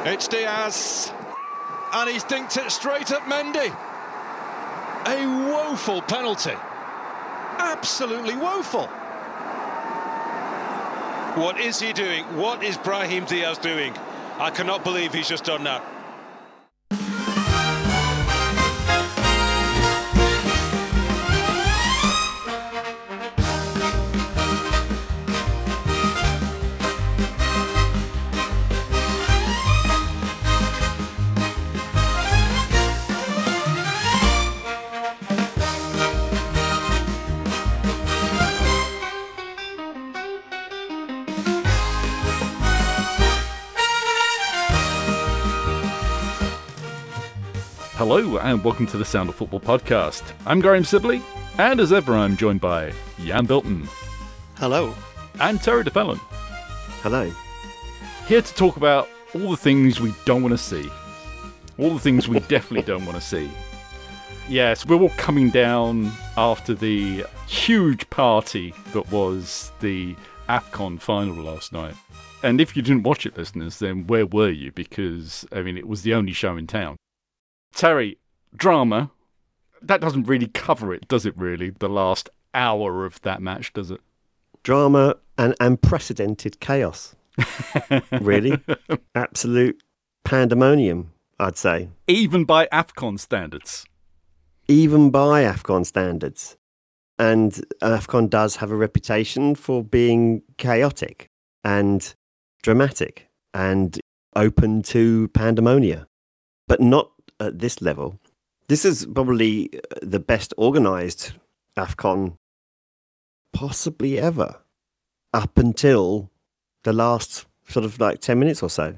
It's Diaz, and he's dinked it straight at Mendy. A woeful penalty. Absolutely woeful. What is he doing? What is Brahim Diaz doing? I cannot believe he's just done that. Hello and welcome to the Sound of Football podcast. I'm Graham Sibley, and as ever I'm joined by Jan Bilton. Hello. And Terry DeFellon. Hello. Here to talk about all the things we don't want to see. All the things we definitely don't want to see. Yes, we're all coming down after the huge party that was the AFCON final last night. And if you didn't watch it, listeners, then where were you? Because, it was the only show in town. Terry, drama, that doesn't really cover it, does it really? The last hour of that match, does it? Drama and unprecedented chaos. Really? Absolute pandemonium, I'd say. Even by AFCON standards. Even by AFCON standards. And AFCON does have a reputation for being chaotic and dramatic and open to pandemonia. But not at this level. This is probably the best organised AFCON possibly ever, up until the last sort of 10 minutes or so,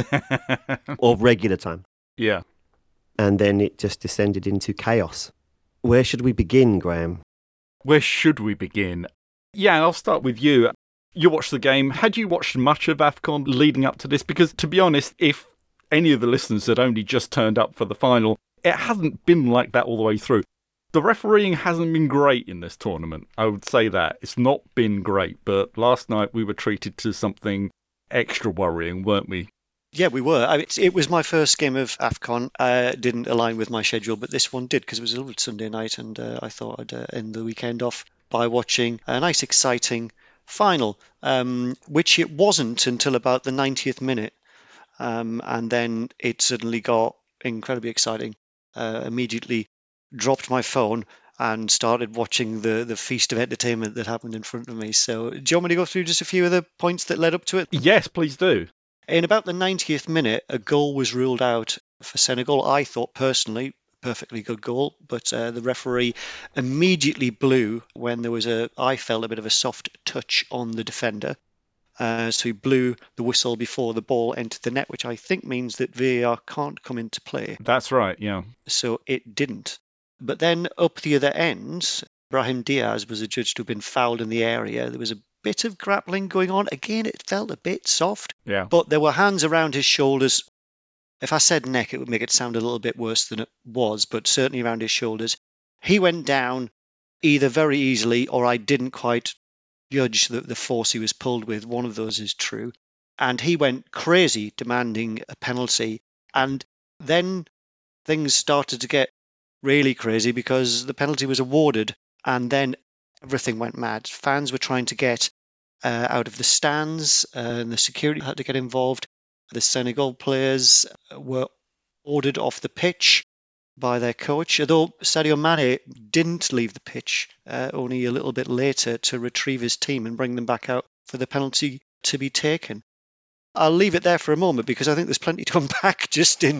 or regular time. Yeah. And then it just descended into chaos. Where should we begin, Graham? Where should we begin? Yeah, I'll start with you. You watched the game. Had you watched much of AFCON leading up to this? Because, to be honest, if any of the listeners had only just turned up for the final, it hasn't been like that all the way through. The refereeing hasn't been great in this tournament. I would say that. It's not been great, but last night we were treated to something extra worrying, weren't we? Yeah, we were. It was my first game of AFCON. Didn't align with my schedule, but this one did because it was a little Sunday night, and I thought I'd end the weekend off by watching a nice, exciting final, which it wasn't until about the 90th minute. And then it suddenly got incredibly exciting. Immediately dropped my phone and started watching the feast of entertainment that happened in front of me. So do you want me to go through just a few of the points that led up to it? Yes, please do. In about the 90th minute, a goal was ruled out for Senegal. I thought personally, perfectly good goal, but the referee immediately blew when there was I felt a bit of a soft touch on the defender. So he blew the whistle before the ball entered the net, which I think means that VAR can't come into play. That's right, yeah. So it didn't. But then up the other end, Brahim Diaz was adjudged to have been fouled in the area. There was a bit of grappling going on. Again, it felt a bit soft. Yeah. But there were hands around his shoulders. If I said neck, it would make it sound a little bit worse than it was, but certainly around his shoulders. He went down either very easily or I didn't quite judge the force he was pulled with. One of those is true. And he went crazy demanding a penalty. And then things started to get really crazy because the penalty was awarded and then everything went mad. Fans were trying to get out of the stands and the security had to get involved. The Senegal players were ordered off the pitch by their coach, although Sadio Mane didn't leave the pitch only a little bit later to retrieve his team and bring them back out for the penalty to be taken. I'll leave it there for a moment because I think there's plenty to unpack just in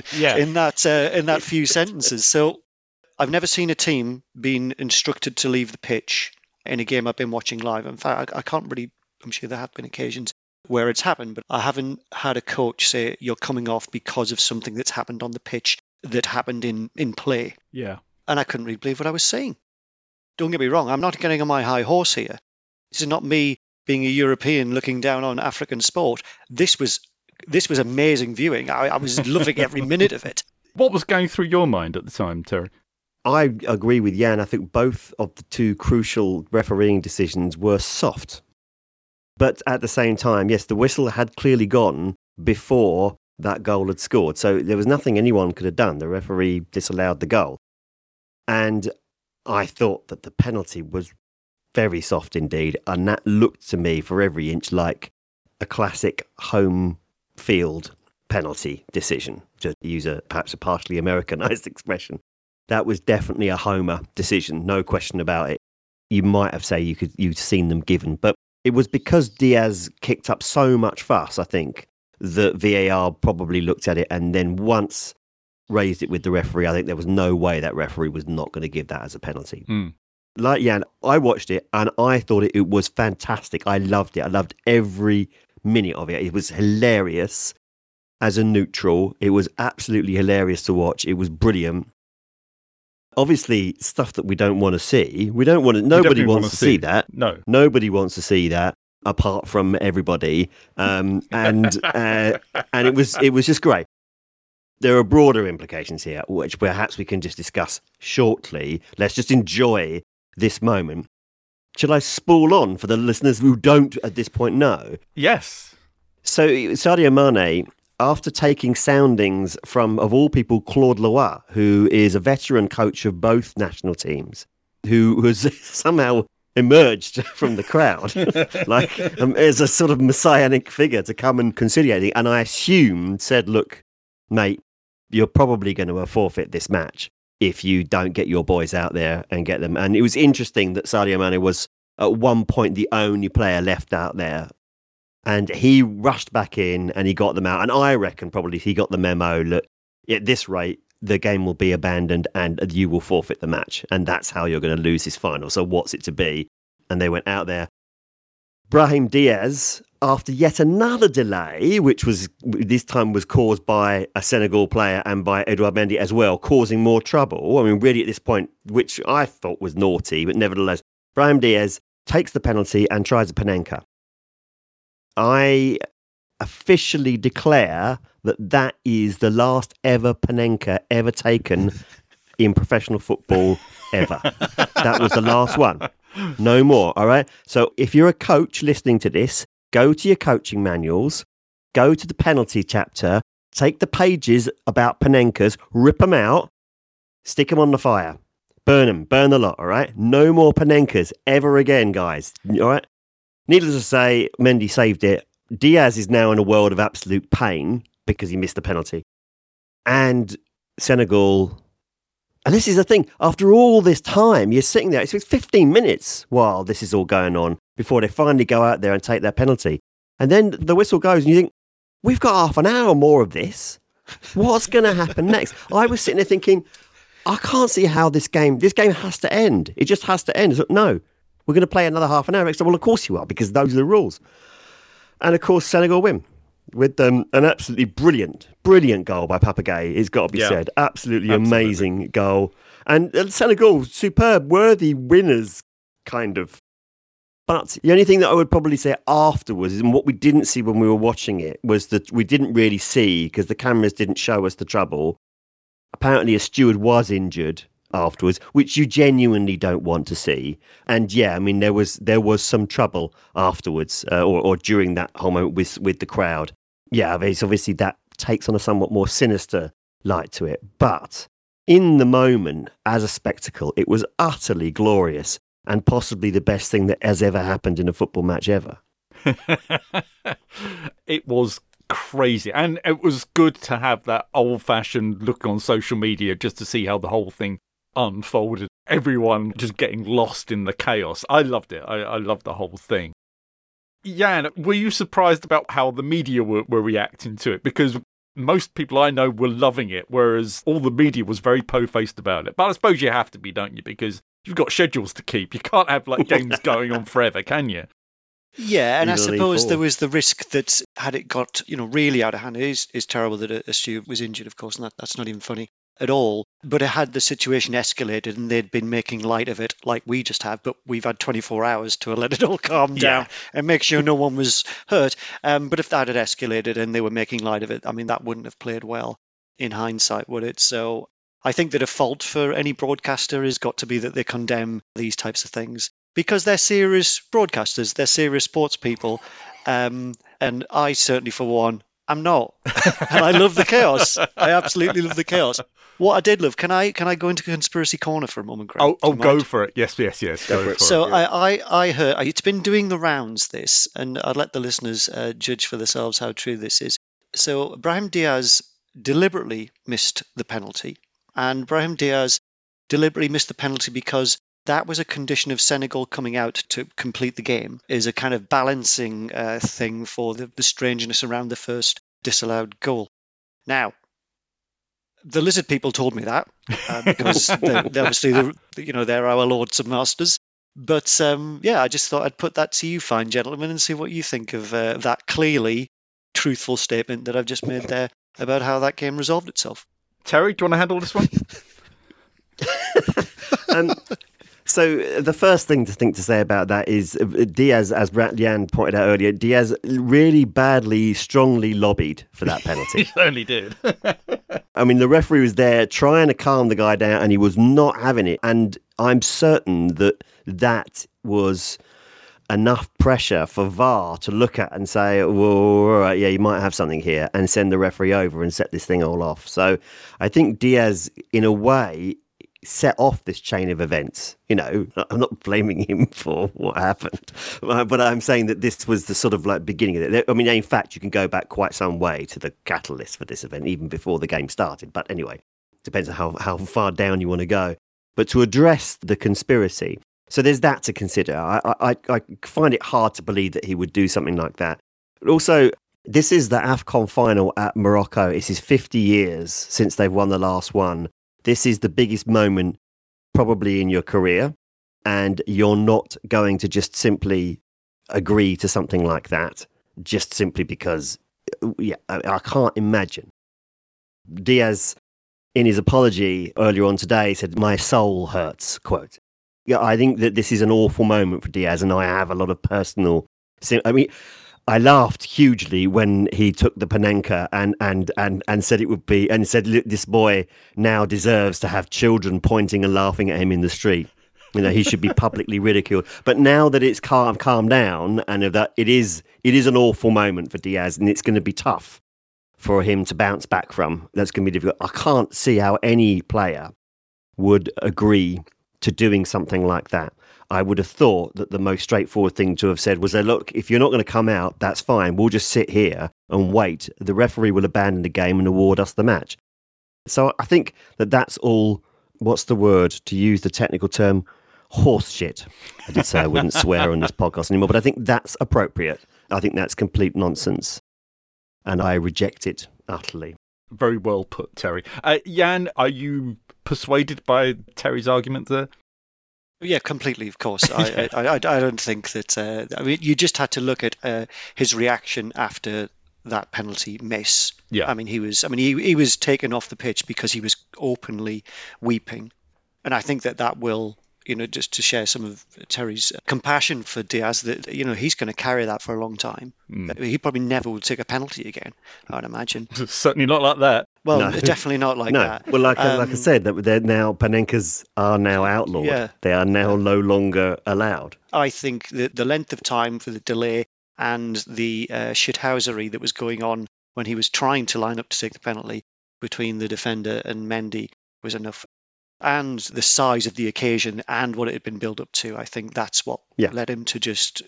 that few sentences. So I've never seen a team being instructed to leave the pitch in a game I've been watching live. In fact, I can't really, I'm sure there have been occasions where it's happened, but I haven't had a coach say you're coming off because of something that's happened on the pitch that happened in play. Yeah. And I couldn't really believe what I was seeing. Don't get me wrong, I'm not getting on my high horse here. This is not me being a European looking down on African sport. This was amazing viewing. I was loving every minute of it. What was going through your mind at the time, Terry? I agree with Jan. I think both of the two crucial refereeing decisions were soft. But at the same time, yes, the whistle had clearly gone before that goal had scored. So there was nothing anyone could have done. The referee disallowed the goal. And I thought that the penalty was very soft indeed. And that looked to me for every inch like a classic home field penalty decision, to use perhaps a partially Americanized expression. That was definitely a homer decision, no question about it. You might have said you'd seen them given, but it was because Diaz kicked up so much fuss, I think, that VAR probably looked at it and then once raised it with the referee. I think there was no way that referee was not going to give that as a penalty. Like Jan, I watched it and I thought it was fantastic. I loved it. I loved every minute of it. It was hilarious as a neutral. It was absolutely hilarious to watch. It was brilliant. Obviously, stuff that we don't want to see. Nobody wants to see that. No. Nobody wants to see that apart from everybody. And it was just great. There are broader implications here, which perhaps we can just discuss shortly. Let's just enjoy this moment. Shall I spool on for the listeners who don't at this point know? Yes. So Sadio Mane, after taking soundings from, of all people, Claude Leroy, who is a veteran coach of both national teams, who has somehow emerged from the crowd as a sort of messianic figure to come and conciliate it, and I assumed said, look, mate, you're probably going to forfeit this match if you don't get your boys out there and get them. And it was interesting that Sadio Mane was at one point the only player left out there. And he rushed back in and he got them out. And I reckon probably he got the memo that at this rate, the game will be abandoned and you will forfeit the match. And that's how you're going to lose this final. So what's it to be? And they went out there. Brahim Diaz, after yet another delay, which was this time was caused by a Senegal player and by Edouard Mendy as well, causing more trouble. I mean, really at this point, which I thought was naughty, but nevertheless, Brahim Diaz takes the penalty and tries a Panenka. I officially declare that is the last ever Panenka ever taken in professional football ever. That was the last one. No more, all right? So if you're a coach listening to this, go to your coaching manuals, go to the penalty chapter, take the pages about Panenkas, rip them out, stick them on the fire, burn the lot, all right? No more Panenkas ever again, guys, all right? Needless to say, Mendy saved it. Diaz is now in a world of absolute pain because he missed the penalty. And Senegal... And this is the thing, after all this time, you're sitting there, it's 15 minutes while this is all going on before they finally go out there and take their penalty. And then the whistle goes and you think, we've got half an hour more of this. What's going to happen next? I was sitting there thinking, I can't see how this game has to end. It just has to end. No, we're going to play another half an hour extra. Well, of course you are, because those are the rules. And of course, Senegal win. With an absolutely brilliant goal by Papa Gueye, it's got to be said. Absolutely amazing goal. And Senegal, superb, worthy winners, kind of. But the only thing that I would probably say afterwards, and what we didn't see when we were watching it, was that we didn't really see, because the cameras didn't show us the trouble. Apparently a steward was injured afterwards, which you genuinely don't want to see. And yeah, I mean, there was some trouble afterwards, or during that whole moment with the crowd. Yeah, obviously that takes on a somewhat more sinister light to it. But in the moment, as a spectacle, it was utterly glorious and possibly the best thing that has ever happened in a football match ever. It was crazy. And it was good to have that old-fashioned look on social media just to see how the whole thing unfolded. Everyone just getting lost in the chaos. I loved it. I loved the whole thing. Jan, were you surprised about how the media were reacting to it? Because most people I know were loving it, whereas all the media was very po-faced about it. But I suppose you have to be, don't you? Because you've got schedules to keep. You can't have games going on forever, can you? Yeah, and I suppose there was the risk that had it got really out of hand. It is terrible that a steward was injured, of course, and that's not even funny at all. But it had the situation escalated and they'd been making light of it like we just have, but we've had 24 hours to let it all calm down and make sure no one was hurt. But if that had escalated and they were making light of it, I mean, that wouldn't have played well in hindsight, would it? So I think that a fault for any broadcaster has got to be that they condemn these types of things because they're serious broadcasters, they're serious sports people. And I certainly, for one, I'm not. And I love the chaos. I absolutely love the chaos. What I did love, can I go into conspiracy corner for a moment, Graham? Go for it. Yes, go for it. So I heard, it's been doing the rounds, this, and I'll let the listeners judge for themselves how true this is. So Brahim Diaz deliberately missed the penalty, and Brahim Diaz deliberately missed the penalty because that was a condition of Senegal coming out to complete the game, is a kind of balancing thing for the strangeness around the first disallowed goal. Now, the lizard people told me that because they're obviously they're our lords and masters. But I just thought I'd put that to you, fine gentlemen, and see what you think of that clearly truthful statement that I've just made there about how that game resolved itself. Terry, do you want to handle this one? So the first thing to say about that is Diaz, as Jan pointed out earlier, Diaz really badly, strongly lobbied for that penalty. He certainly did. I mean, the referee was there trying to calm the guy down and he was not having it. And I'm certain that was enough pressure for VAR to look at and say, well, all right, yeah, you might have something here, and send the referee over and set this thing all off. So I think Diaz, in a way, set off this chain of events. I'm not blaming him for what happened, but I'm saying that this was the sort of like beginning of it. I mean, in fact, you can go back quite some way to the catalyst for this event, even before the game started. But anyway, depends on how far down you want to go. But to address the conspiracy, so there's that to consider. I find it hard to believe that he would do something like that. But also, this is the AFCON final at Morocco. This is 50 years since they've won the last one. This is the biggest moment probably in your career, and you're not going to just simply agree to something like that just simply because, I can't imagine. Diaz, in his apology earlier on today, said, "My soul hurts," quote. Yeah, I think that this is an awful moment for Diaz, and I have a lot of personal... I laughed hugely when he took the Panenka and said it would be, and said, "Look, this boy now deserves to have children pointing and laughing at him in the street. He should be publicly ridiculed." But now that it's calmed down, and that it is an awful moment for Diaz, and it's going to be tough for him to bounce back from. That's going to be difficult. I can't see how any player would agree to doing something like that. I would have thought that the most straightforward thing to have said was, look, if you're not going to come out, that's fine. We'll just sit here and wait. The referee will abandon the game and award us the match. So I think that's all, what's the word, to use the technical term, horse shit. I did say I wouldn't swear on this podcast anymore, but I think that's appropriate. I think that's complete nonsense. And I reject it utterly. Very well put, Terry. Jan, are you persuaded by Terry's argument there? Yeah, completely, of course. I don't think that... you just had to look at his reaction after that penalty miss. Yeah. He was taken off the pitch because he was openly weeping. And I think that will, just to share some of Terry's compassion for Diaz, that, he's going to carry that for a long time. He probably never will take a penalty again, I would imagine. Certainly not like that. Well, no. Definitely not like that. Well, like I said, that they're now, Panenkas are now outlawed. Yeah. They are now no longer allowed. I think that the length of time for the delay and the shithousery that was going on when he was trying to line up to take the penalty between the defender and Mendy was enough. And the size of the occasion and what it had been built up to, I think that's what led him to just,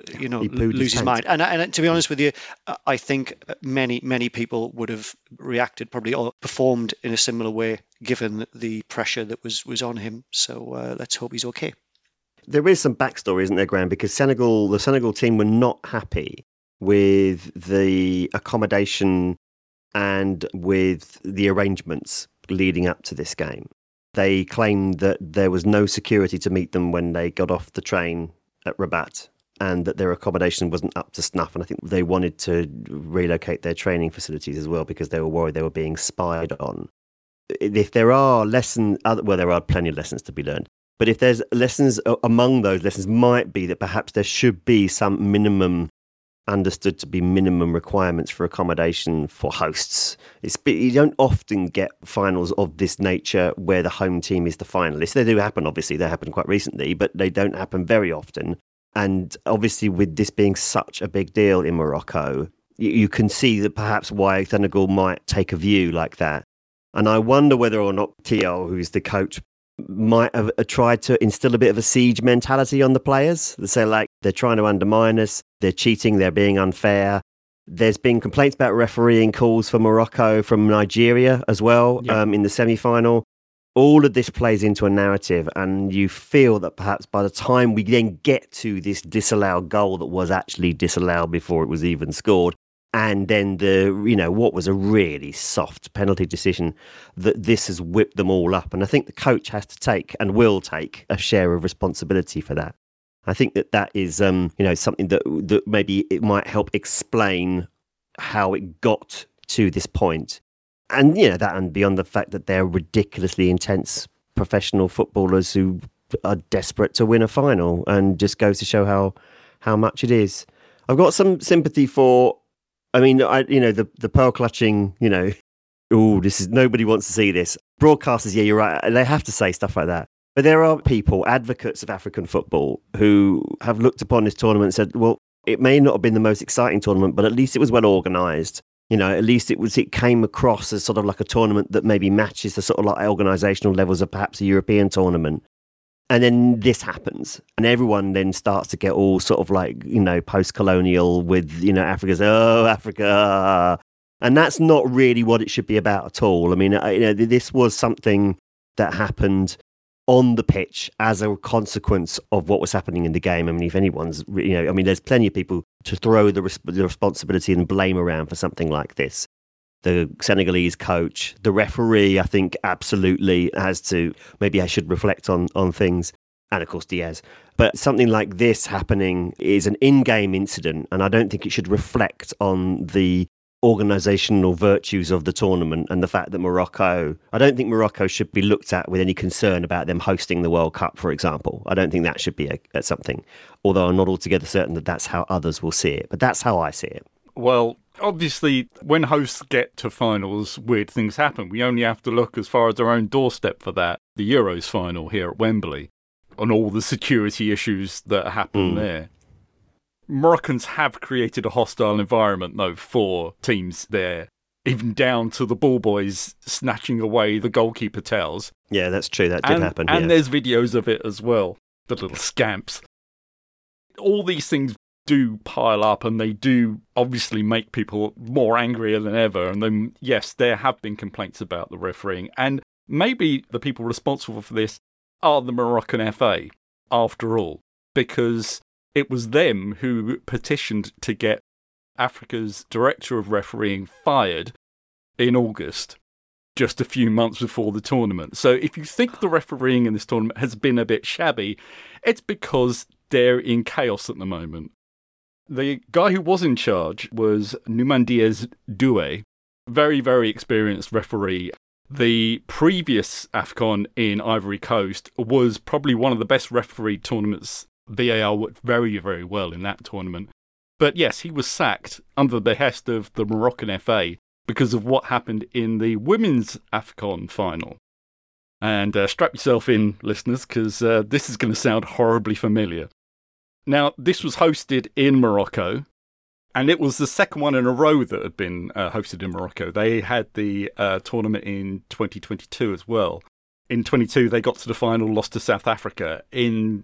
lose his mind. And to be honest with you, I think many people would have reacted probably or performed in a similar way given the pressure that was on him. So let's hope he's okay. There is some backstory, isn't there, Graham? Because the Senegal team were not happy with the accommodation and with the arrangements leading up to this game. They claimed that there was no security to meet them when they got off the train at Rabat, and that their accommodation wasn't up to snuff. And I think they wanted to relocate their training facilities as well because they were worried they were being spied on. If there are lessons, there are plenty of lessons to be learned. But if there's lessons, among those lessons might be that perhaps there should be some understood to be minimum requirements for accommodation for hosts. You don't often get finals of this nature where the home team is the finalist. They do happen, obviously. They happen quite recently, but they don't happen very often. And obviously with this being such a big deal in Morocco, you can see that perhaps why Senegal might take a view like that. And I wonder whether or not Theo, who's the coach, might have tried to instill a bit of a siege mentality on the players. They say, like, they're trying to undermine us, they're cheating, they're being unfair. There's been complaints about refereeing calls for Morocco from Nigeria as well, in the semi-final. All of this plays into a narrative, and you feel that perhaps by the time we then get to this disallowed goal that was actually disallowed before it was even scored, and then what was a really soft penalty decision, that this has whipped them all up. And I think the coach has to take and will take a share of responsibility for that. I think that is something that maybe it might help explain how it got to this point. And that, and beyond the fact that they're ridiculously intense professional footballers who are desperate to win a final, and just goes to show how much it is. I've got some sympathy for. I mean, the pearl clutching. This is, nobody wants to see this. Broadcasters, yeah, you're right. They have to say stuff like that. But there are people, advocates of African football, who have looked upon this tournament and said, well, it may not have been the most exciting tournament, but at least it was well organised. At least it came across as sort of like a tournament that maybe matches the sort of like organisational levels of perhaps a European tournament. And then this happens, and everyone then starts to get all sort of like, post-colonial with, Africa's, oh, Africa. And that's not really what it should be about at all. I mean, this was something that happened on the pitch as a consequence of what was happening in the game. I mean, if anyone's, there's plenty of people to throw the responsibility and blame around for something like this. The Senegalese coach, the referee, I think absolutely has to, maybe I should reflect on things. And of course, Diaz. But something like this happening is an in-game incident, and I don't think it should reflect on the organisational virtues of the tournament and the fact that I don't think Morocco should be looked at with any concern about them hosting the World Cup, for example. I don't think that should be something, although I'm not altogether certain that that's how others will see it. But that's how I see it. Well, obviously, when hosts get to finals, weird things happen. We only have to look as far as our own doorstep for that. The Euros final here at Wembley, and all the security issues that happen there. Moroccans have created a hostile environment, though, for teams there, even down to the ball boys snatching away the goalkeeper towels. Yeah, that's true. That did happen. And there's videos of it as well, the little scamps. All these things do pile up, and they do obviously make people more angrier than ever. And then, yes, there have been complaints about the refereeing. And maybe the people responsible for this are the Moroccan FA, after all, because it was them who petitioned to get Africa's director of refereeing fired in August, just a few months before the tournament. So if you think the refereeing in this tournament has been a bit shabby, it's because they're in chaos at the moment. The guy who was in charge was Numandias Doué, very, very experienced referee. The previous AFCON in Ivory Coast was probably one of the best refereed tournaments. VAR worked very, very well in that tournament. But yes, he was sacked under the behest of the Moroccan FA because of what happened in the women's AFCON final. And strap yourself in, listeners, because this is going to sound horribly familiar. Now, this was hosted in Morocco, and it was the second one in a row that had been hosted in Morocco. They had the tournament in 2022 as well. In 22, they got to the final, lost to South Africa. In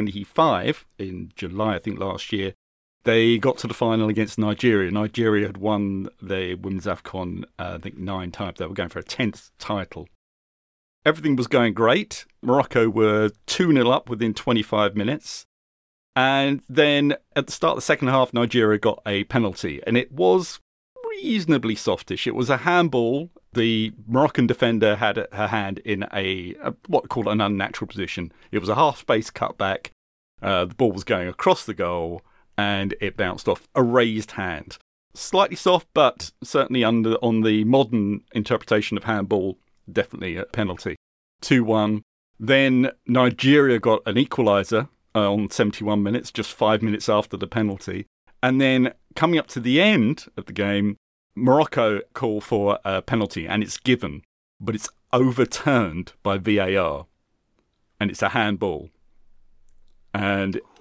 25, in July, I think last year, they got to the final against Nigeria. Nigeria had won the Women's AFCON, I think, 9 times. They were going for a 10th title. Everything was going great. Morocco were 2-0 up within 25 minutes. And then at the start of the second half, Nigeria got a penalty. And it was reasonably softish. It was a handball. The Moroccan defender had her hand in a what called an unnatural position. It was a half-space cutback. The ball was going across the goal, and it bounced off a raised hand. Slightly soft, but certainly on the modern interpretation of handball, definitely a penalty. 2-1. Then Nigeria got an equaliser on 71 minutes, just 5 minutes after the penalty. And then coming up to the end of the game, Morocco call for a penalty, and it's given, but it's overturned by VAR, and it's a handball. And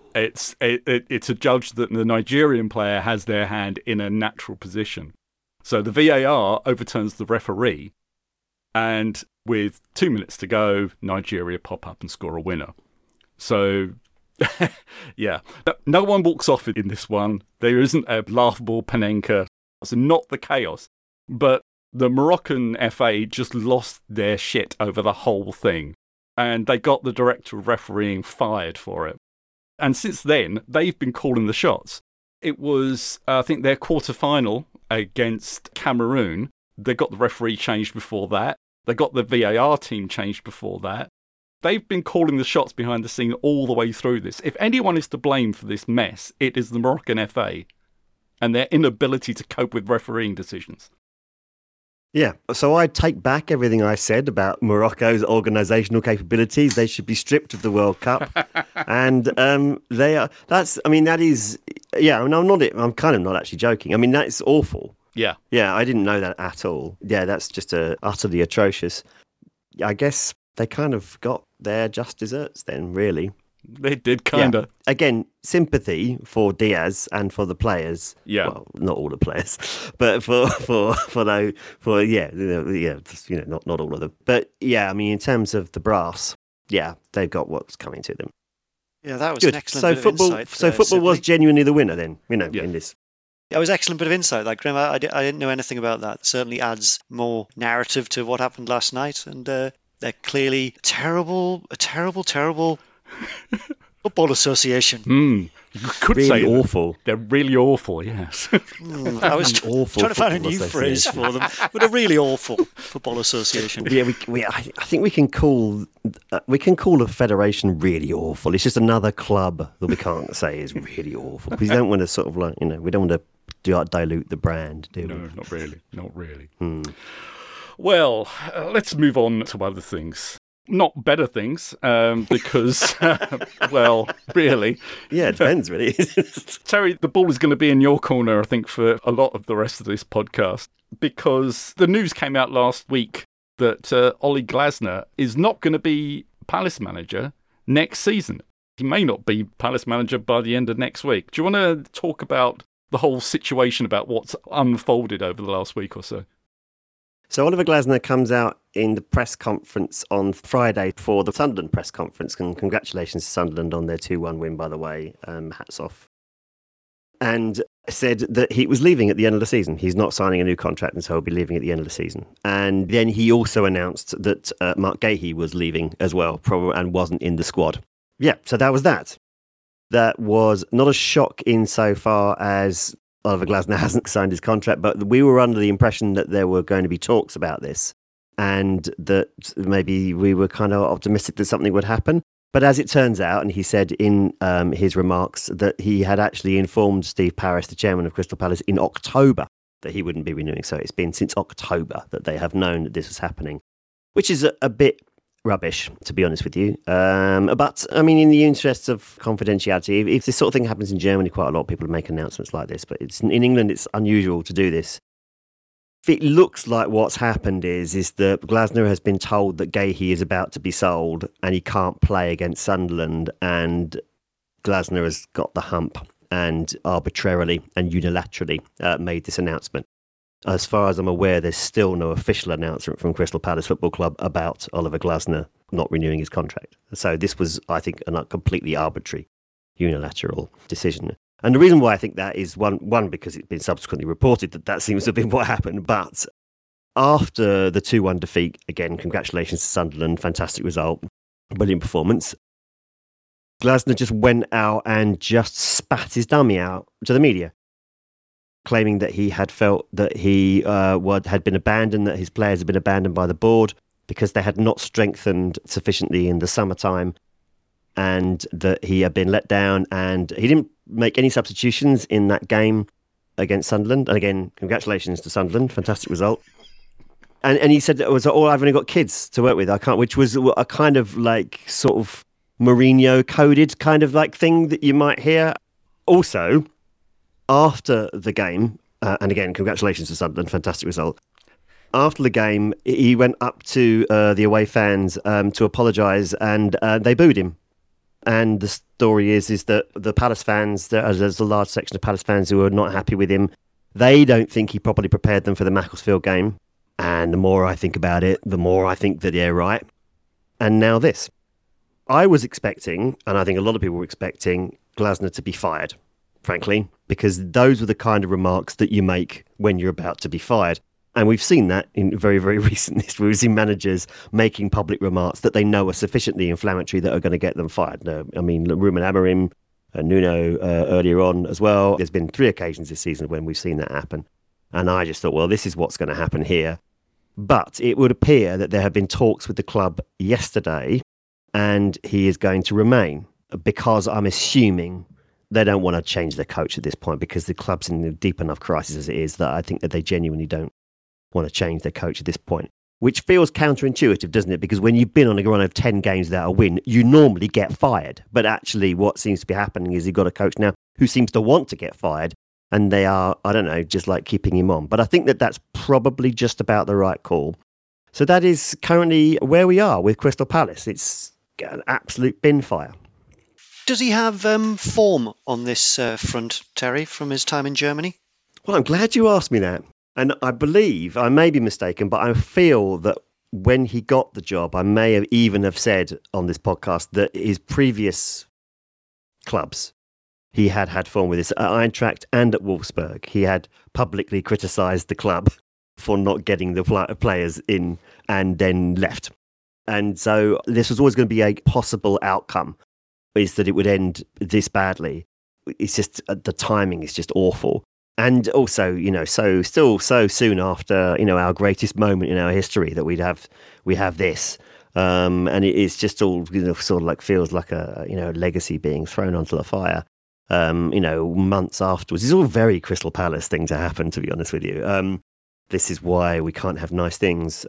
It's a judge that the Nigerian player has their hand in a natural position. So the VAR overturns the referee, and with 2 minutes to go, Nigeria pop up and score a winner. So, yeah, no one walks off in this one. There isn't a laughable Panenka. It's not the chaos. But the Moroccan FA just lost their shit over the whole thing. And they got the director of refereeing fired for it. And since then, they've been calling the shots. It was, I think, their quarter-final against Cameroon. They got the referee changed before that. They got the VAR team changed before that. They've been calling the shots behind the scene all the way through this. If anyone is to blame for this mess, it is the Moroccan FA and their inability to cope with refereeing decisions. Yeah, so I take back everything I said about Morocco's organisational capabilities. They should be stripped of the World Cup, and they are. That is. Yeah, I'm kind of not actually joking. I mean, that's awful. Yeah, I didn't know that at all. Yeah, that's just utterly atrocious. I guess they kind of got their just desserts then, really. They did kind of. Yeah. Again, sympathy for Diaz and for the players. Yeah. Well, not all the players, but not all of them. But yeah, I mean, in terms of the brass, yeah, they've got what's coming to them. Yeah, that was Good. an excellent bit of insight. So football was genuinely the winner then, in this. It was an excellent bit of insight. Like, Grim, I didn't know anything about that. It certainly adds more narrative to what happened last night, and they're clearly a terrible football association. You could really say awful. They're really awful, yes. I was awful trying to find a football new phrase for them, but a really awful football association. Yeah, I think we can call a federation really awful. It's just another club that we can't say is really awful. We don't want to sort of we don't want to dilute the brand, do we? No, not really. Well, let's move on to other things. Not better things, because, well, really. Yeah, it depends, really. Terry, the ball is going to be in your corner, I think, for a lot of the rest of this podcast, because the news came out last week that Ollie Glasner is not going to be Palace manager next season. He may not be Palace manager by the end of next week. Do you want to talk about the whole situation, about what's unfolded over the last week or so? So Oliver Glasner comes out in the press conference on Friday for the Sunderland press conference, and congratulations to Sunderland on their 2-1 win, by the way. Hats off. And said that he was leaving at the end of the season. He's not signing a new contract, and so he'll be leaving at the end of the season. And then he also announced that Mark Gahey was leaving as well, probably, and wasn't in the squad. Yeah, so that was that. That was not a shock insofar as Oliver Glasner hasn't signed his contract, but we were under the impression that there were going to be talks about this and that maybe we were kind of optimistic that something would happen. But as it turns out, and he said in his remarks that he had actually informed Steve Parris, the chairman of Crystal Palace, in October that he wouldn't be renewing. So it's been since October that they have known that this was happening, which is a bit rubbish, to be honest with you. But, I mean, in the interests of confidentiality, if this sort of thing happens in Germany, quite a lot of people make announcements like this, but in England, it's unusual to do this. It looks like what's happened is that Glasner has been told that Gahey is about to be sold and he can't play against Sunderland, and Glasner has got the hump and arbitrarily and unilaterally made this announcement. As far as I'm aware, there's still no official announcement from Crystal Palace Football Club about Oliver Glasner not renewing his contract. So this was, I think, a completely arbitrary, unilateral decision. And the reason why I think that is, one because it's been subsequently reported that seems to have been what happened. But after the 2-1 defeat, again, congratulations to Sunderland, fantastic result, brilliant performance, Glasner just went out and just spat his dummy out to the media, claiming that he had felt that he had been abandoned, that his players had been abandoned by the board because they had not strengthened sufficiently in the summertime, and that he had been let down, and he didn't make any substitutions in that game against Sunderland. And again, congratulations to Sunderland, fantastic result. And he said, I've only got kids to work with, I can't, which was a kind of like sort of Mourinho coded kind of like thing that you might hear. Also, after the game, and again, congratulations to Sunderland, fantastic result. After the game, he went up to the away fans to apologise, and they booed him. And the story is that the Palace fans, there's a large section of Palace fans who are not happy with him. They don't think he properly prepared them for the Macclesfield game. And the more I think about it, the more I think that they're right. And now this. I was expecting, and I think a lot of people were expecting, Glasner to be fired, frankly, because those were the kind of remarks that you make when you're about to be fired. And we've seen that in very, very recent history. We've seen managers making public remarks that they know are sufficiently inflammatory that are going to get them fired. I mean, Ruben Amorim, Nuno earlier on as well. There's been 3 occasions this season when we've seen that happen. And I just thought, well, this is what's going to happen here. But it would appear that there have been talks with the club yesterday and he is going to remain, because I'm assuming they don't want to change their coach at this point, because the club's in a deep enough crisis as it is that I think that they genuinely don't want to change their coach at this point, which feels counterintuitive, doesn't it? Because when you've been on a run of 10 games without a win, you normally get fired. But actually what seems to be happening is you've got a coach now who seems to want to get fired, and they are, I don't know, just like keeping him on. But I think that that's probably just about the right call. So that is currently where we are with Crystal Palace. It's an absolute bin fire. Does he have form on this front, Terry, from his time in Germany? Well, I'm glad you asked me that. And I believe, I may be mistaken, but I feel that when he got the job, I may have even have said on this podcast that his previous clubs, he had form with this at Eintracht and at Wolfsburg. He had publicly criticised the club for not getting the players in and then left. And so this was always going to be a possible outcome, is that it would end this badly. It's just, the timing is just awful. And also, still so soon after, our greatest moment in our history that we have this. And it is just all, sort of like feels like a legacy being thrown onto the fire. Months afterwards. It's all very Crystal Palace thing to happen, to be honest with you. This is why we can't have nice things.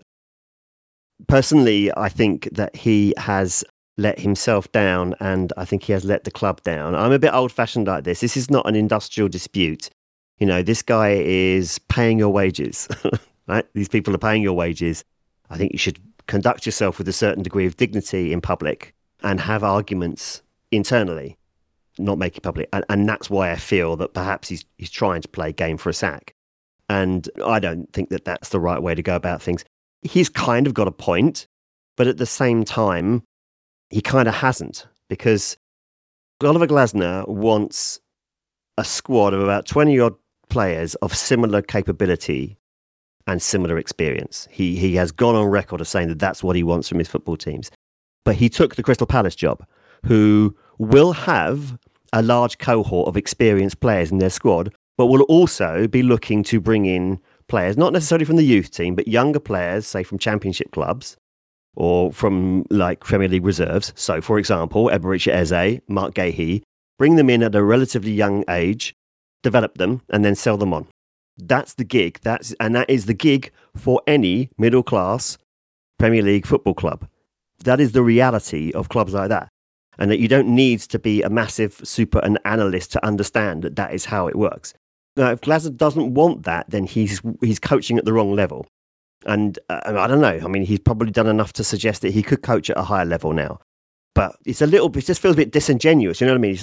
Personally, I think that he has let himself down, and I think he has let the club down. I'm a bit old-fashioned like this. This is not an industrial dispute. This guy is paying your wages, right? These people are paying your wages. I think you should conduct yourself with a certain degree of dignity in public and have arguments internally, not make it public. And that's why I feel that perhaps he's trying to play game for a sack. And I don't think that that's the right way to go about things. He's kind of got a point, but at the same time, he kind of hasn't, because Oliver Glasner wants a squad of about 20-odd players of similar capability and similar experience. He has gone on record as saying that that's what he wants from his football teams. But he took the Crystal Palace job, who will have a large cohort of experienced players in their squad, but will also be looking to bring in players, not necessarily from the youth team, but younger players, say from championship clubs or from like Premier League reserves. So, for example, Eberechi Eze, Mark Gahey, bring them in at a relatively young age, develop them, and then sell them on. That's the gig. That is the gig for any middle-class Premier League football club. That is the reality of clubs like that. And that you don't need to be a massive super analyst to understand that that is how it works. Now, if Glasner doesn't want that, then he's coaching at the wrong level. And I don't know. I mean, he's probably done enough to suggest that he could coach at a higher level now. But it just feels a bit disingenuous. You know what I mean?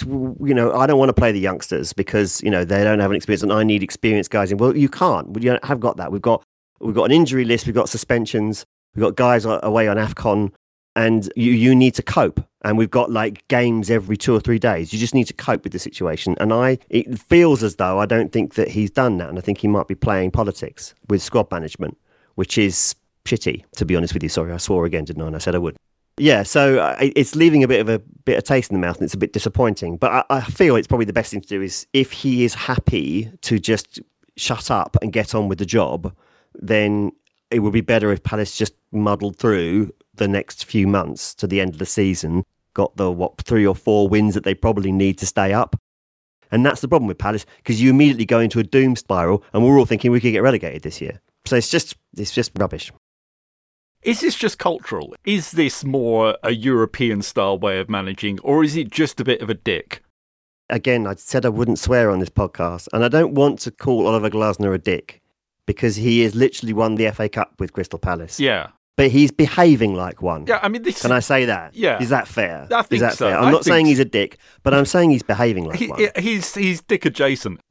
I don't want to play the youngsters because, they don't have an experience and I need experienced guys. And well, you can't. We have got that. We've got an injury list. We've got suspensions. We've got guys away on AFCON. And you need to cope. And we've got like games every 2 or 3 days. You just need to cope with the situation. And it feels as though I don't think that he's done that. And I think he might be playing politics with squad management, which is shitty, to be honest with you. Sorry, I swore again, didn't I? And I said I would. Yeah, so it's leaving a bit of taste in the mouth, and it's a bit disappointing. But I feel it's probably the best thing to do is, if he is happy to just shut up and get on with the job, then it would be better if Palace just muddled through the next few months to the end of the season, got the 3 or 4 wins that they probably need to stay up. And that's the problem with Palace, because you immediately go into a doom spiral, and we're all thinking we could get relegated this year. So it's just rubbish. Is this just cultural? Is this more a European-style way of managing, or is it just a bit of a dick? Again, I said I wouldn't swear on this podcast, and I don't want to call Oliver Glasner a dick, because he has literally won the FA Cup with Crystal Palace. Yeah. but he's behaving like one. Yeah, I mean, this. Can I say that? Yeah. Is that fair? I think is that so. fair? I I'm not think saying so. he's a dick, but I'm saying he's behaving like one. He's dick adjacent.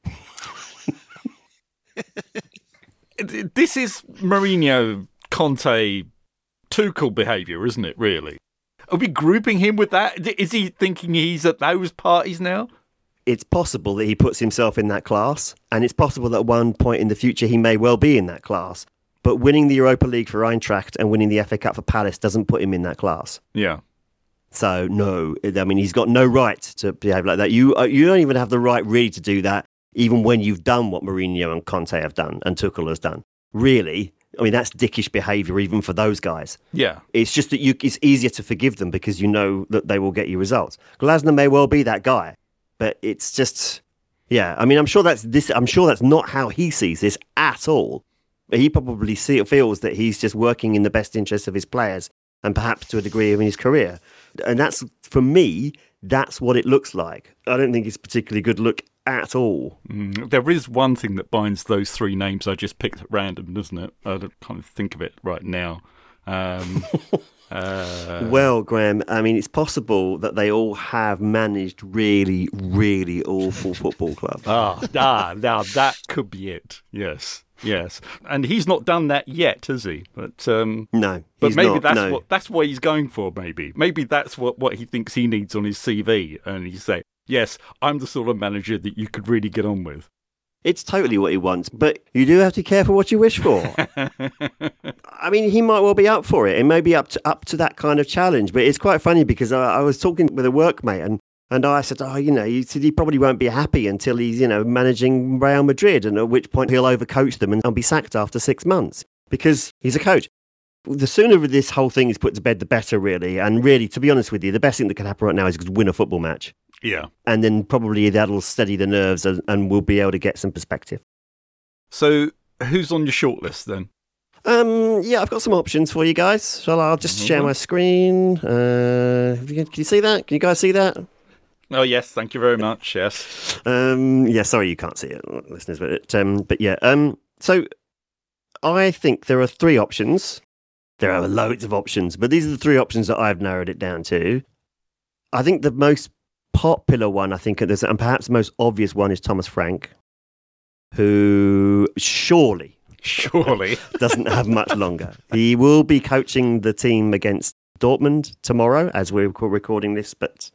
This is Mourinho, Conte, Tuchel behaviour, isn't it, really? Are we grouping him with that? Is he thinking he's at those parties now? It's possible that he puts himself in that class, and it's possible that at one point in the future he may well be in that class. But winning the Europa League for Eintracht and winning the FA Cup for Palace doesn't put him in that class. Yeah. So, no, I mean, he's got no right to behave like that. You don't even have the right really to do that, even when you've done what Mourinho and Conte have done and Tuchel has done. Really, I mean, that's dickish behaviour even for those guys. Yeah. It's just that it's easier to forgive them because you know that they will get you results. Glasner may well be that guy, but it's just, yeah. I mean, I'm sure that's not how he sees this at all. He probably feels that he's just working in the best interest of his players and perhaps to a degree in his career. And that's, for me, that's what it looks like. I don't think it's a particularly good look at all. There is one thing that binds those three names I just picked at random, doesn't it? I can't think of it right now. Well, Graham, I mean, it's possible that they all have managed really, really awful football clubs. Now that could be it. Yes. And he's not done that yet, has he? But no, but maybe not, that's what he's going for. Maybe that's what he thinks he needs on his CV, and he say, "Yes, I'm the sort of manager that you could really get on with." It's totally what he wants, but you do have to be careful what you wish for. I mean, he might well be up for it. It may be up to that kind of challenge. But it's quite funny because I was talking with a workmate and I said, he said he probably won't be happy until he's, managing Real Madrid, and at which point he'll overcoach them and be sacked after 6 months because he's a coach. The sooner this whole thing is put to bed, the better, really. And really, to be honest with you, the best thing that can happen right now is to win a football match. Yeah. And then probably that'll steady the nerves and we'll be able to get some perspective. So who's on your shortlist then? Yeah, I've got some options for you guys. So I'll just share my screen. Can you see that? Can you guys see that? Oh, yes. Thank you very much. Yes. Yeah, sorry you can't see it, listeners. But yeah. So I think there are three options. There are loads of options, but these are the three options that I've narrowed it down to. I think the most popular one, and perhaps the most obvious one, is Thomas Frank, who surely doesn't have much longer. He will be coaching the team against Dortmund tomorrow as we're recording this, but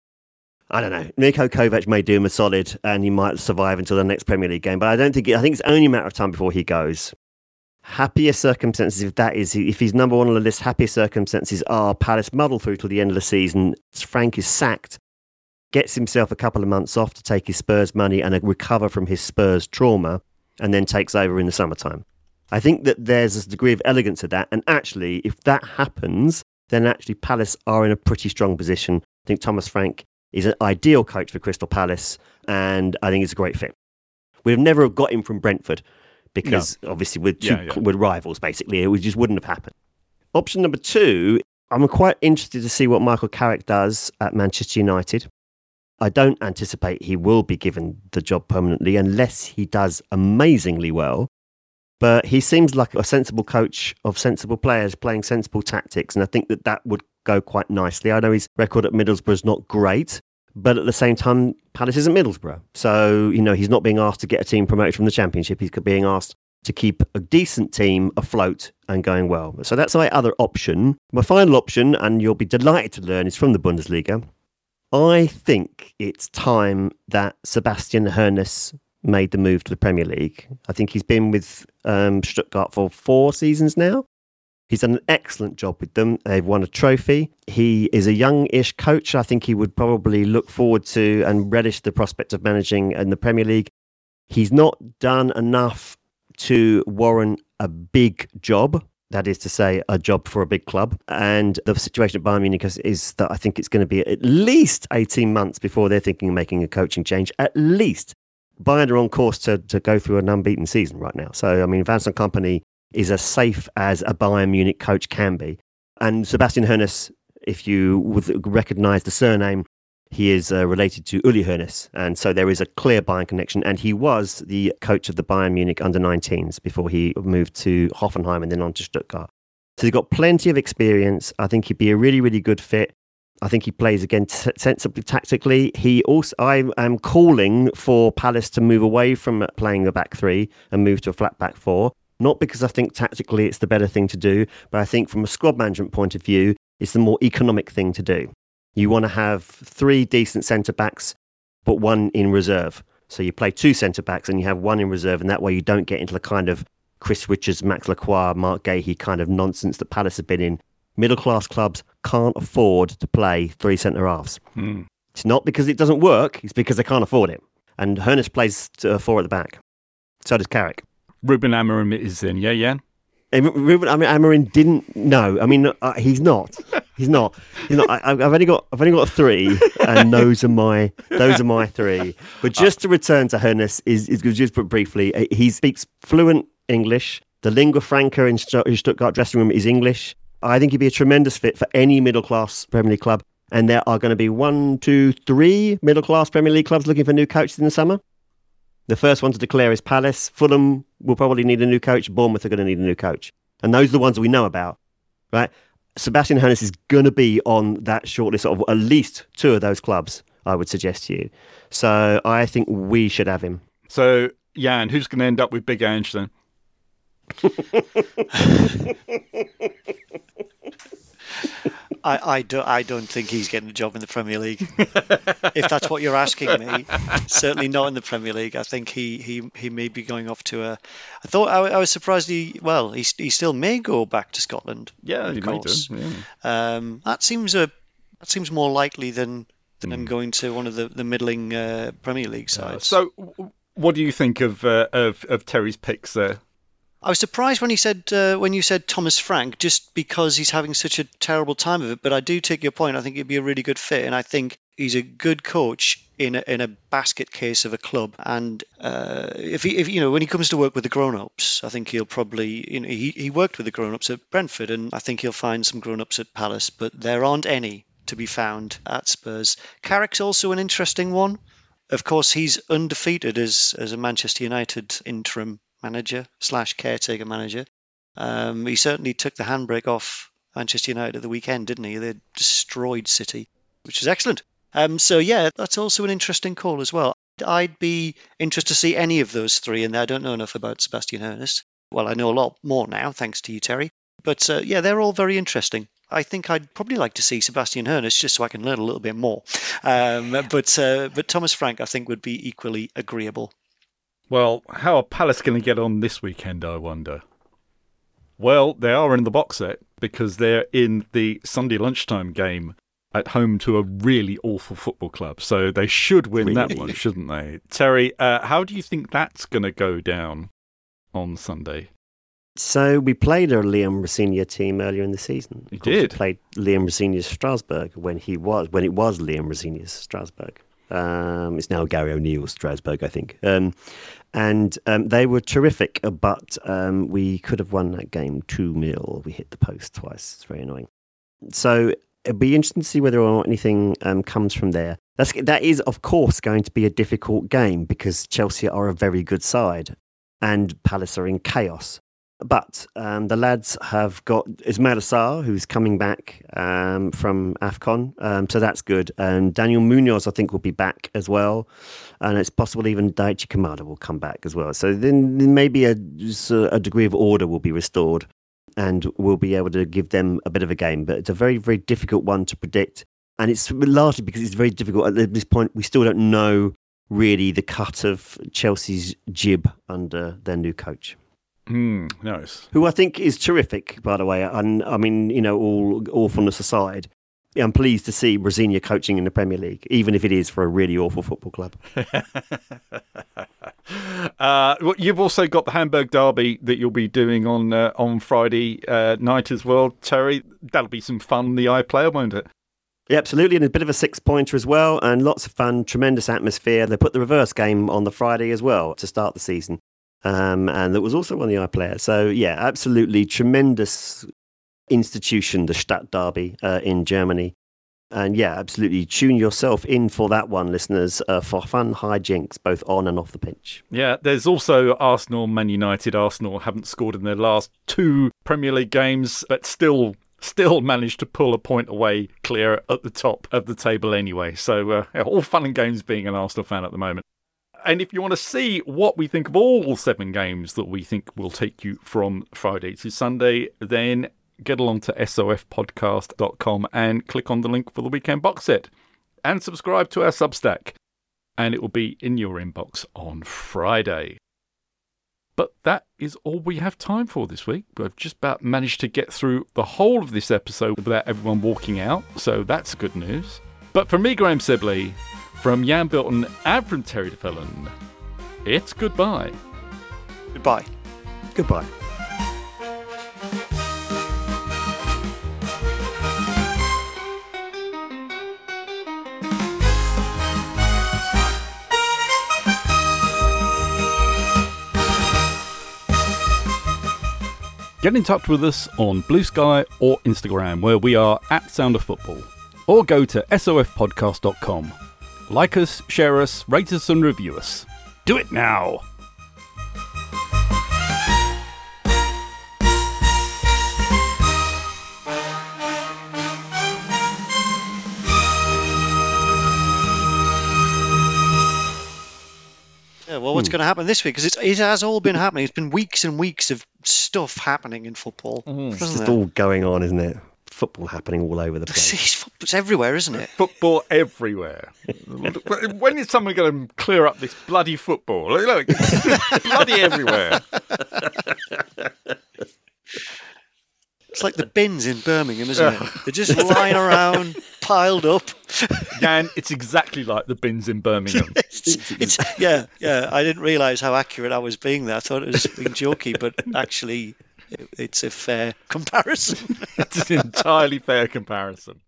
I don't know. Niko Kovac may do him a solid and he might survive until the next Premier League game, but I think it's only a matter of time before he goes. Happier circumstances, if he's number one on the list, happier circumstances are Palace muddle through till the end of the season. Frank is sacked, gets himself a couple of months off to take his Spurs money and recover from his Spurs trauma, and then takes over in the summertime. I think that there's a degree of elegance to that, and actually, if that happens, then actually Palace are in a pretty strong position. I think Thomas Frank is an ideal coach for Crystal Palace, and I think it's a great fit. We'd never have got him from Brentford, because obviously we're rivals, basically. It just wouldn't have happened. Option number two, I'm quite interested to see what Michael Carrick does at Manchester United. I don't anticipate he will be given the job permanently unless he does amazingly well. But he seems like a sensible coach of sensible players playing sensible tactics, and I think that would go quite nicely. I know his record at Middlesbrough is not great, but at the same time, Palace isn't Middlesbrough. So, he's not being asked to get a team promoted from the Championship. He's being asked to keep a decent team afloat and going well. So that's my other option. My final option, and you'll be delighted to learn, is from the Bundesliga. I think it's time that Sebastian Hoeneß made the move to the Premier League. I think he's been with Stuttgart for 4 seasons now. He's done an excellent job with them. They've won a trophy. He is a young-ish coach. I think he would probably look forward to and relish the prospect of managing in the Premier League. He's not done enough to warrant a big job. That is to say, a job for a big club. And the situation at Bayern Munich is that I think it's going to be at least 18 months before they're thinking of making a coaching change. At least. Bayern are on course to go through an unbeaten season right now. So, I mean, Vincent Kompany is as safe as a Bayern Munich coach can be. And Sebastian Hoeneß, if you would recognise the surname, he is related to Uli Hoeneß. And so there is a clear Bayern connection. And he was the coach of the Bayern Munich under-19s before he moved to Hoffenheim and then on to Stuttgart. So he's got plenty of experience. I think he'd be a really, really good fit. I think he plays again sensibly tactically. I am calling for Palace to move away from playing a back three and move to a flat back four. Not because I think tactically it's the better thing to do, but I think from a squad management point of view, it's the more economic thing to do. You want to have 3 decent centre backs, but 1 in reserve. So you play 2 centre backs and you have 1 in reserve, and that way you don't get into the kind of Chris Richards, Max Lacroix, Mark Gahey kind of nonsense that Palace have been in. Middle-class clubs can't afford to play 3 centre-halves. It's not because it doesn't work, it's because they can't afford it. And Hoeneß plays 4 at the back. So does Carrick. Ruben Amorim is in, yeah, Jan? Amorim didn't. No, I mean he's not. He's not. I've only got 3, and those are my 3. But just to return to Hoeneß, is just put briefly, he speaks fluent English. The lingua franca in Stuttgart dressing room is English. I think he'd be a tremendous fit for any middle class Premier League club. And there are going to be 1, 2, 3 middle class Premier League clubs looking for new coaches in the summer. The first one to declare is Palace. Fulham will probably need a new coach. Bournemouth are going to need a new coach. And those are the ones we know about, right? Sebastian Hoeneß is going to be on that shortlist of at least 2 of those clubs, I would suggest to you. So I think we should have him. So, Jan, who's going to end up with Big Ange then? I don't think he's getting a job in the Premier League. If that's what you're asking me, certainly not in the Premier League. I think he may be going off to a. I was surprised he still may go back to Scotland. Yeah, he may do. Yeah. That seems more likely than him going to one of the middling Premier League sides. So, what do you think of Terry's picks there? I was surprised when you said Thomas Frank, just because he's having such a terrible time of it. But I do take your point. I think he'd be a really good fit, and I think he's a good coach in a basket case of a club. And if when he comes to work with the grown-ups, I think he'll probably he worked with the grown-ups at Brentford, and I think he'll find some grown-ups at Palace. But there aren't any to be found at Spurs. Carrick's also an interesting one. Of course, he's undefeated as a Manchester United interim manager / caretaker manager. He certainly took the handbrake off Manchester United at the weekend, didn't he? They destroyed City, which is excellent. So yeah, that's also an interesting call as well. I'd be interested to see any of those 3, and I don't know enough about Sebastian Hoeneß. Well, I know a lot more now, thanks to you, Terry. But yeah, they're all very interesting. I think I'd probably like to see Sebastian Hoeneß just so I can learn a little bit more. But Thomas Frank, I think, would be equally agreeable. Well, how are Palace going to get on this weekend, I wonder? Well, they are in the box set because they're in the Sunday lunchtime game at home to a really awful football club. So they should win that one, shouldn't they? Terry, how do you think that's going to go down on Sunday? So we played a Liam Rosenior team earlier in the season. We did. We played Liam Rosenior's Strasbourg when it was Liam Rosenior's Strasbourg. It's now Gary O'Neill's Strasbourg, I think. And they were terrific, but we could have won that game 2-0. We hit the post twice. It's very annoying. So it'll be interesting to see whether or not anything comes from there. That is, of course, going to be a difficult game because Chelsea are a very good side and Palace are in chaos. But the lads have got Ismail Assar, who's coming back from AFCON, so that's good. And Daniel Munoz, I think, will be back as well. And it's possible even Daichi Kamada will come back as well. So then maybe a degree of order will be restored and we'll be able to give them a bit of a game. But it's a very, very difficult one to predict. And it's largely because it's very difficult. At this point, we still don't know really the cut of Chelsea's jib under their new coach. Nice. Who I think is terrific, by the way. And I mean, all awfulness aside, I'm pleased to see Rosenior coaching in the Premier League, even if it is for a really awful football club. You've also got the Hamburg Derby that you'll be doing on Friday night as well, Terry. That'll be some fun, the iPlayer, won't it? Yeah, absolutely, and a bit of a 6-pointer as well, and lots of fun, tremendous atmosphere. They put the reverse game on the Friday as well to start the season. And that was also on the iPlayer. So, yeah, absolutely tremendous institution, the Stadt Derby in Germany. And yeah, absolutely. Tune yourself in for that one, listeners, for fun hijinks, both on and off the pitch. Yeah, there's also Arsenal, Man United. Arsenal haven't scored in their last 2 Premier League games, but still managed to pull a point away clear at the top of the table anyway. So all fun and games being an Arsenal fan at the moment. And if you want to see what we think of all 7 games that we think will take you from Friday to Sunday, then get along to sofpodcast.com and click on the link for the weekend box set. And subscribe to our Substack. And it will be in your inbox on Friday. But that is all we have time for this week. We've just about managed to get through the whole of this episode without everyone walking out. So that's good news. But from me, Graham Sibley, from Jan Bilton and from Terry DeFellon, it's goodbye. Goodbye. Goodbye. Get in touch with us on Blue Sky or Instagram, where we are at Sound of Football. Or go to sofpodcast.com. Like us, share us, rate us and review us. Do it now! Well, what's going to happen this week? Because it has all been happening. It's been weeks and weeks of stuff happening in football. It's just all going on, isn't it? Football happening all over the place. It's everywhere, isn't it? Football everywhere. When is someone going to clear up this bloody football? Look, it's bloody everywhere. It's like the bins in Birmingham, isn't it? They're just lying around, piled up. Jan, it's exactly like the bins in Birmingham. Yeah. I didn't realise how accurate I was being there. I thought it was being jokey, but actually, it's a fair comparison. It's an entirely fair comparison.